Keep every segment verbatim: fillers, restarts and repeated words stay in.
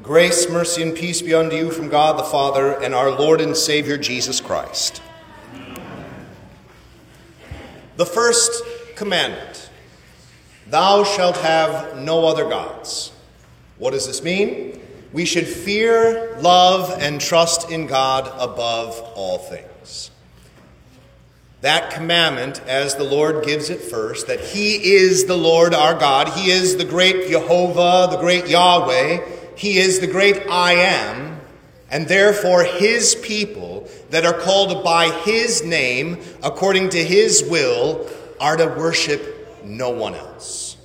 Grace, mercy, and peace be unto you from God the Father and our Lord and Savior Jesus Christ. The first commandment, thou shalt have no other gods. What does this mean? We should fear, love, and trust in God above all things. That commandment, as the Lord gives it first, that He is the Lord our God, He is the great Jehovah, the great Yahweh, He is the great I Am, and therefore His people that are called by His name, according to His will, are to worship no one else.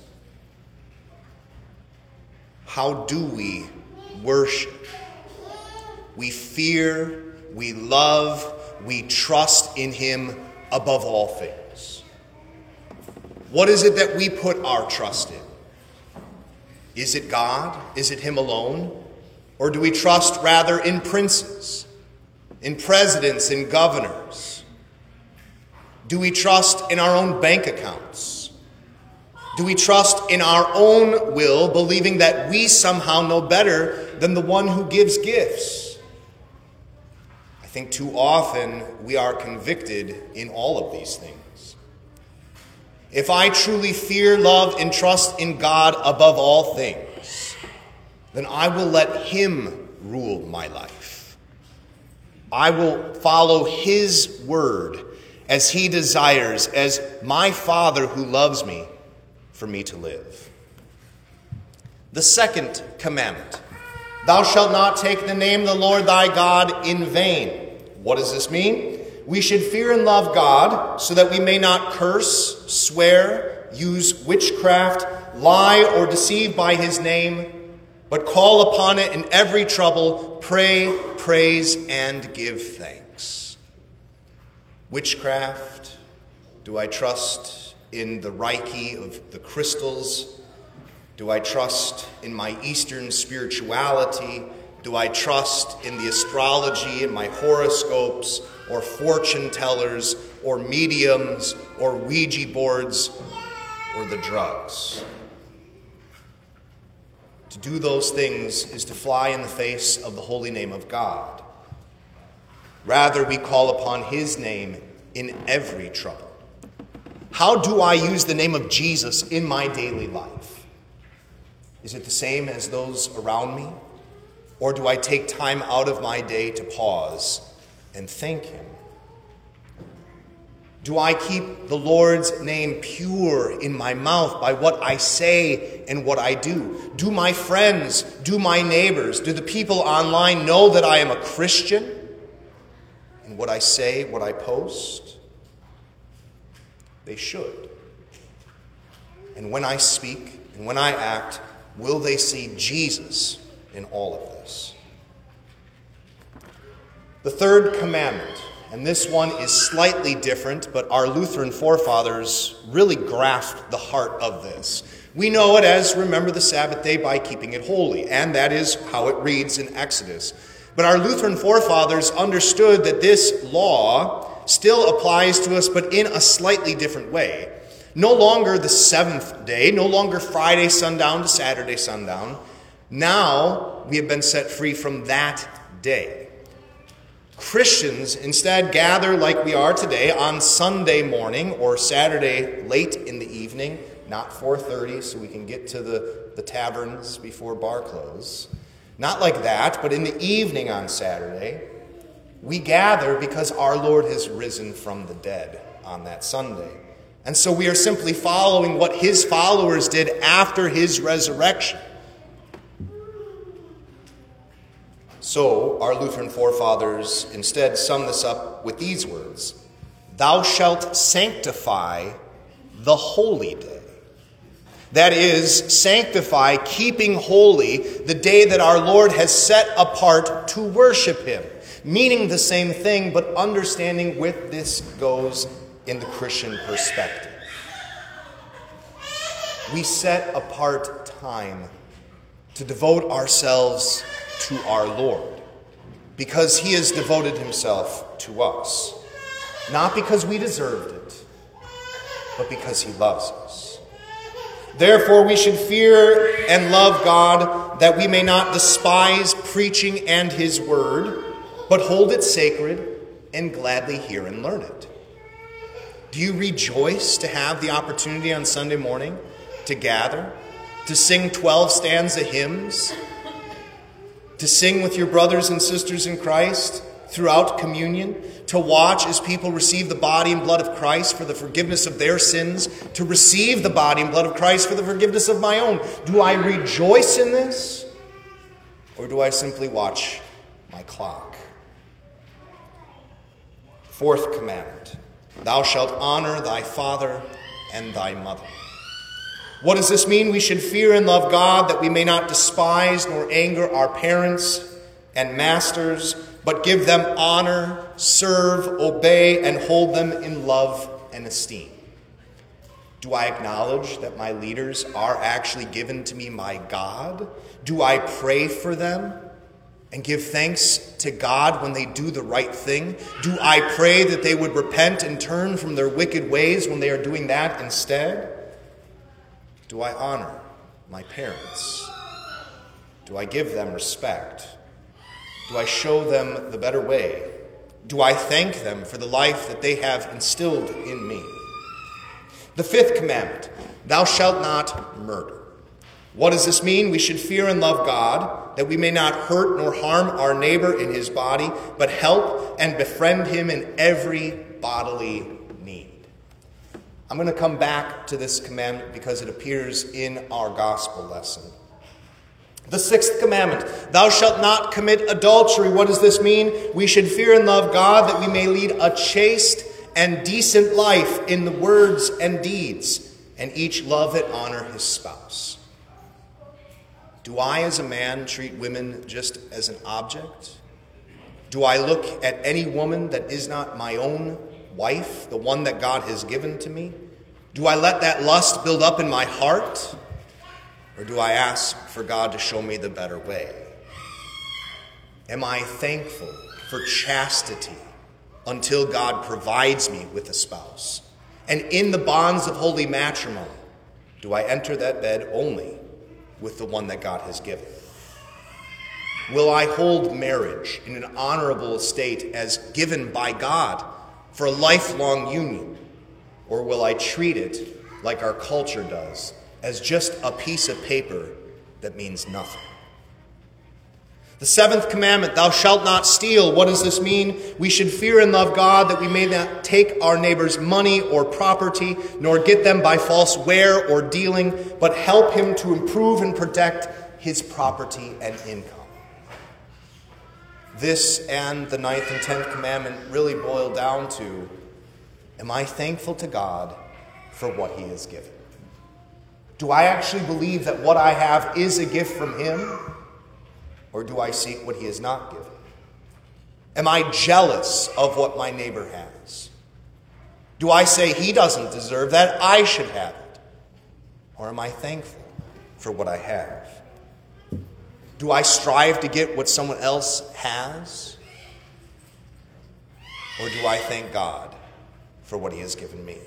How do we worship? We fear, we love, we trust in Him above all things. What is it that we put our trust in? Is it God? Is it Him alone? Or do we trust rather in princes, in presidents and governors? Do we trust in our own bank accounts? Do we trust in our own will, believing that we somehow know better than the one who gives gifts? I think too often we are convicted in all of these things. If I truly fear, love, and trust in God above all things, then I will let Him rule my life. I will follow His word as He desires, as my Father who loves me, for me to live. The second commandment, thou shalt not take the name of the Lord thy God in vain. What does this mean? We should fear and love God so that we may not curse, swear, use witchcraft, lie, or deceive by His name, but call upon it in every trouble, pray, praise, and give thanks. Witchcraft, do I trust in the Reiki of the crystals? Do I trust in my Eastern spirituality? Do I trust in the astrology and my horoscopes, or fortune tellers, or mediums, or Ouija boards, or the drugs? To do those things is to fly in the face of the holy name of God. Rather, we call upon His name in every trouble. How do I use the name of Jesus in my daily life? Is it the same as those around me? Or do I take time out of my day to pause and thank Him? Do I keep the Lord's name pure in my mouth by what I say and what I do? Do my friends, do my neighbors, do the people online know that I am a Christian in what I say, what I post? They should. And when I speak and when I act, will they see Jesus in all of this? The third commandment, and this one is slightly different, but our Lutheran forefathers really grasped the heart of this. We know it as remember the Sabbath day by keeping it holy, and that is how it reads in Exodus. But our Lutheran forefathers understood that this law still applies to us, but in a slightly different way. No longer the seventh day, no longer Friday sundown to Saturday sundown. Now we have been set free from that day. Christians instead gather like we are today on Sunday morning or Saturday late in the evening, not four thirty so we can get to the, the taverns before bar close. Not like that, but in the evening on Saturday, we gather because our Lord has risen from the dead on that Sunday. And so we are simply following what His followers did after His resurrection. So our Lutheran forefathers instead sum this up with these words: thou shalt sanctify the holy day. That is, sanctify, keeping holy, the day that our Lord has set apart to worship Him. Meaning the same thing, but understanding with this goes in the Christian perspective. We set apart time to devote ourselves to our Lord, because He has devoted Himself to us. Not because we deserved it, but because He loves us. Therefore, we should fear and love God, that we may not despise preaching and his word, but hold it sacred and gladly hear and learn it? Do you rejoice to have the opportunity on Sunday morning to gather, to sing twelve stanza hymns, to sing with your brothers and sisters in Christ throughout communion, to watch as people receive the body and blood of Christ for the forgiveness of their sins, to receive the body and blood of Christ for the forgiveness of my own? Do I rejoice in this, or do I simply watch my clock? Fourth commandment, thou shalt honor thy father and thy mother. What does this mean? We should fear and love God, that we may not despise nor anger our parents and masters, but give them honor, serve, obey, and hold them in love and esteem. Do I acknowledge that my leaders are actually given to me by God? Do I pray for them and give thanks to God when they do the right thing? Do I pray that they would repent and turn from their wicked ways when they are doing that instead? Do I honor my parents? Do I give them respect? Do I show them the better way? Do I thank them for the life that they have instilled in me? The fifth commandment, thou shalt not murder. What does this mean? We should fear and love God, that we may not hurt nor harm our neighbor in his body, but help and befriend him in every bodily need. I'm going to come back to this commandment because it appears in our gospel lesson. The sixth commandment, thou shalt not commit adultery. What does this mean? We should fear and love God, that we may lead a chaste and decent life in the words and deeds, and each love and honor his spouse. Do I, as a man, treat women just as an object? Do I look at any woman that is not my own wife, the one that God has given to me? Do I let that lust build up in my heart? Or do I ask for God to show me the better way? Am I thankful for chastity until God provides me with a spouse? And in the bonds of holy matrimony, do I enter that bed only with the one that God has given? Will I hold marriage in an honorable estate as given by God for a lifelong union? Or will I treat it like our culture does, as just a piece of paper that means nothing? The seventh commandment, thou shalt not steal. What does this mean? We should fear and love God, that we may not take our neighbor's money or property, nor get them by false wear or dealing, but help him to improve and protect his property and income. This and the ninth and tenth commandment really boil down to, am I thankful to God for what he has given? Do I actually believe that what I have is a gift from him? Or do I seek what he has not given? Am I jealous of what my neighbor has? Do I say he doesn't deserve that, I should have it? Or am I thankful for what I have? Do I strive to get what someone else has? Or do I thank God for what he has given me?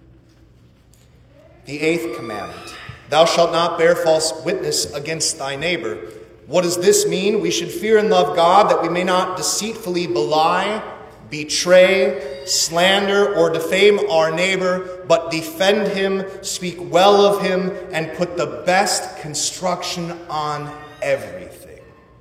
The eighth commandment, thou shalt not bear false witness against thy neighbor. What does this mean? We should fear and love God, that we may not deceitfully belie, betray, slander, or defame our neighbor, but defend him, speak well of him, and put the best construction on everything.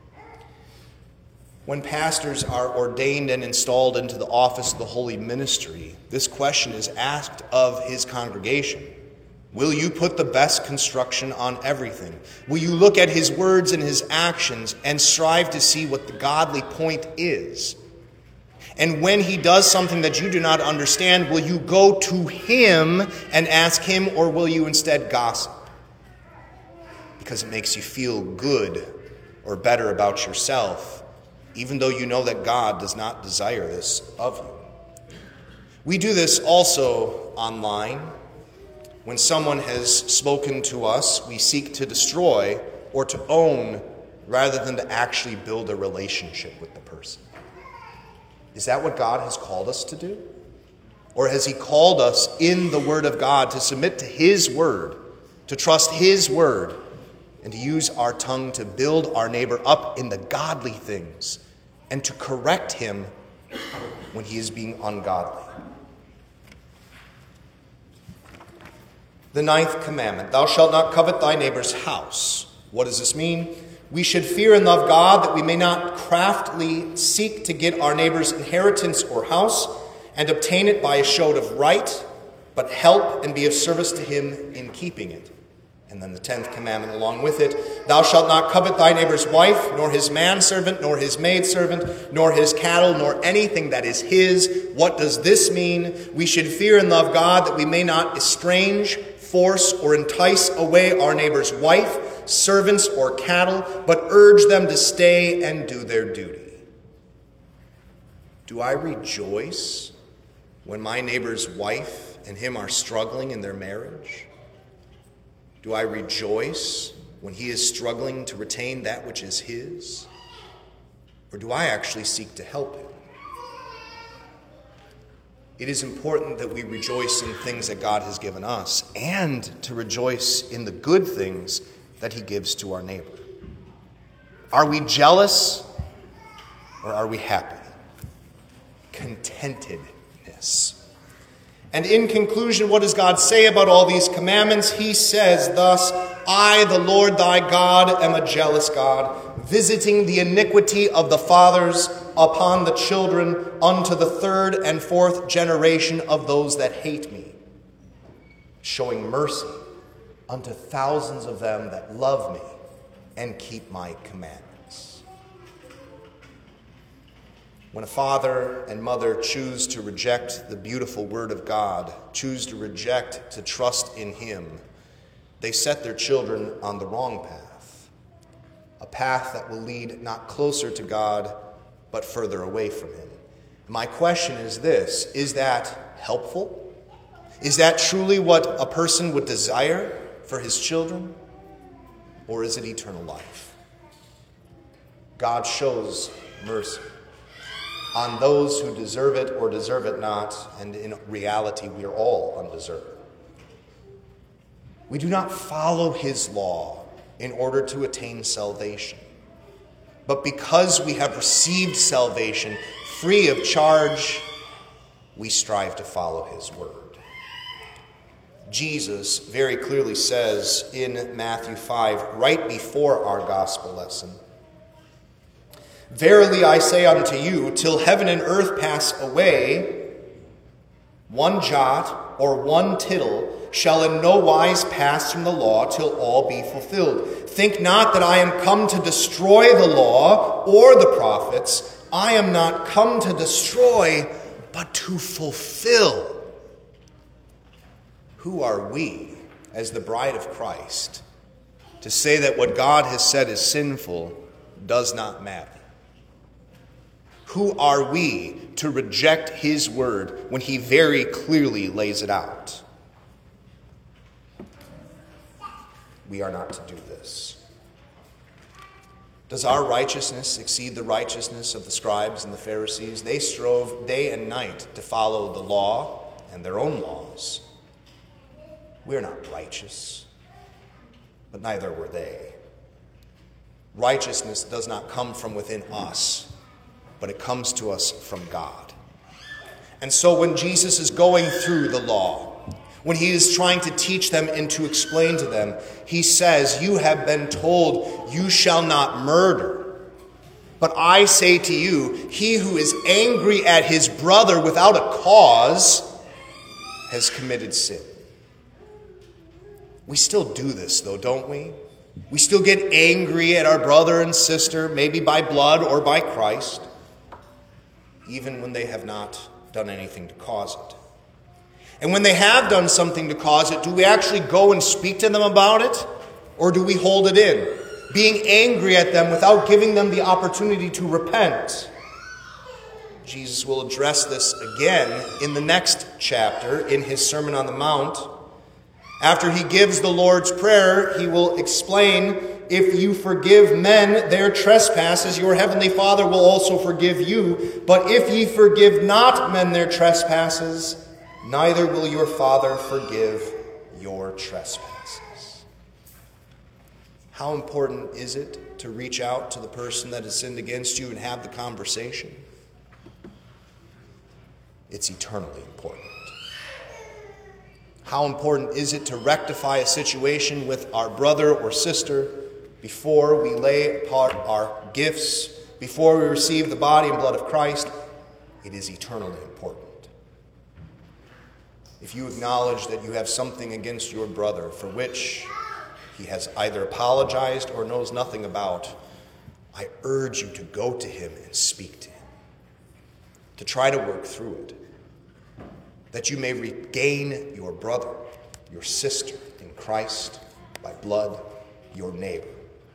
When pastors are ordained and installed into the office of the holy ministry, this question is asked of his congregation. Will you put the best construction on everything? Will you look at his words and his actions and strive to see what the godly point is? And when he does something that you do not understand, will you go to him and ask him, or will you instead gossip? Because it makes you feel good or better about yourself, even though you know that God does not desire this of you. We do this also online. When someone has spoken to us, we seek to destroy or to own rather than to actually build a relationship with the person. Is that what God has called us to do? Or has he called us in the Word of God to submit to his word, to trust his word, and to use our tongue to build our neighbor up in the godly things and to correct him when he is being ungodly. The ninth commandment, thou shalt not covet thy neighbor's house. What does this mean? We should fear and love God that we may not craftily seek to get our neighbor's inheritance or house and obtain it by a show of right, but help and be of service to him in keeping it. And then the tenth commandment along with it, thou shalt not covet thy neighbor's wife, nor his manservant, nor his maidservant, nor his cattle, nor anything that is his. What does this mean? We should fear and love God that we may not estrange, force, or entice away our neighbor's wife, servants, or cattle, but urge them to stay and do their duty. Do I rejoice when my neighbor's wife and him are struggling in their marriage? Do I rejoice when he is struggling to retain that which is his? Or do I actually seek to help him? It is important that we rejoice in things that God has given us and to rejoice in the good things that he gives to our neighbor. Are we jealous or are we happy? Contentedness. And in conclusion, what does God say about all these commandments? He says thus, I, the Lord thy God, am a jealous God, visiting the iniquity of the fathers upon the children unto the third and fourth generation of those that hate me, showing mercy unto thousands of them that love me and keep my commandments. When a father and mother choose to reject the beautiful word of God, choose to reject to trust in him, they set their children on the wrong path, a path that will lead not closer to God, but further away from him. My question is this: is that helpful? Is that truly what a person would desire for his children? Or is it eternal life? God shows mercy on those who deserve it or deserve it not, and in reality, we are all undeserving. We do not follow his law in order to attain salvation, but because we have received salvation free of charge, we strive to follow his word. Jesus very clearly says in Matthew five, right before our gospel lesson, verily I say unto you, till heaven and earth pass away, one jot or one tittle shall in no wise pass from the law till all be fulfilled. Think not that I am come to destroy the law or the prophets. I am not come to destroy, but to fulfill. Who are we, as the bride of Christ, to say that what God has said is sinful does not matter? Who are we to reject his word when he very clearly lays it out? We are not to do this. Does our righteousness exceed the righteousness of the scribes and the Pharisees? They strove day and night to follow the law and their own laws. We are not righteous, but neither were they. Righteousness does not come from within us, but it comes to us from God. And so when Jesus is going through the law, when he is trying to teach them and to explain to them, he says, you have been told you shall not murder. But I say to you, he who is angry at his brother without a cause has committed sin. We still do this, though, don't we? We still get angry at our brother and sister, maybe by blood or by Christ, even when they have not done anything to cause it. And when they have done something to cause it, do we actually go and speak to them about it? Or do we hold it in, being angry at them without giving them the opportunity to repent? Jesus will address this again in the next chapter, in his Sermon on the Mount. After he gives the Lord's Prayer, he will explain, if you forgive men their trespasses, your heavenly Father will also forgive you. But if ye forgive not men their trespasses, neither will your Father forgive your trespasses. How important is it to reach out to the person that has sinned against you and have the conversation? It's eternally important. How important is it to rectify a situation with our brother or sister before we lay apart our gifts, before we receive the body and blood of Christ? It is eternally important. If you acknowledge that you have something against your brother for which he has either apologized or knows nothing about, I urge you to go to him and speak to him, to try to work through it, that you may regain your brother, your sister in Christ, by blood, your neighbor.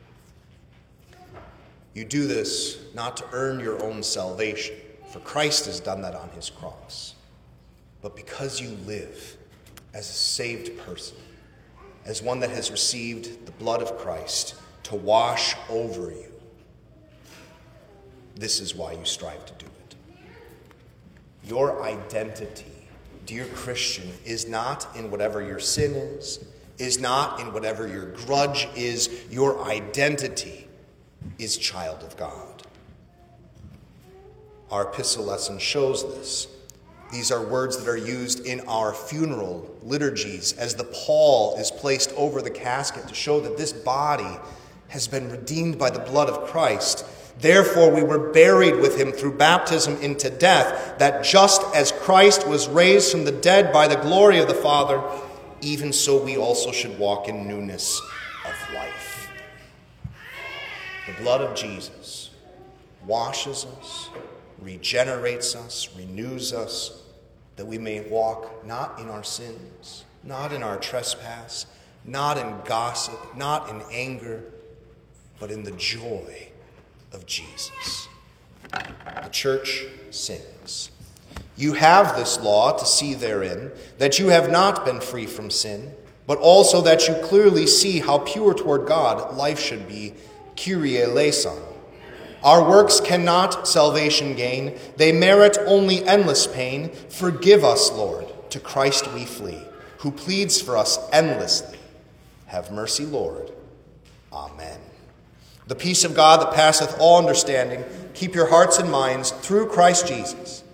You do this not to earn your own salvation, for Christ has done that on his cross, but because you live as a saved person, as one that has received the blood of Christ to wash over you. This is why you strive to do it. Your identity, dear Christian, is not in whatever your sin is, is not in whatever your grudge is. Your identity is child of God. Our epistle lesson shows this. These are words that are used in our funeral liturgies as the pall is placed over the casket to show that this body has been redeemed by the blood of Christ. Therefore, we were buried with him through baptism into death, that just as Christ was raised from the dead by the glory of the Father, even so we also should walk in newness of life. The blood of Jesus washes us, regenerates us, renews us, that we may walk not in our sins, not in our trespass, not in gossip, not in anger, but in the joy of Jesus. The church sings. You have this law to see therein, that you have not been free from sin, but also that you clearly see how pure toward God life should be, Kyrie eleison. Our works cannot salvation gain. They merit only endless pain. Forgive us, Lord. To Christ we flee, who pleads for us endlessly. Have mercy, Lord. Amen. The peace of God that passeth all understanding, keep your hearts and minds through Christ Jesus.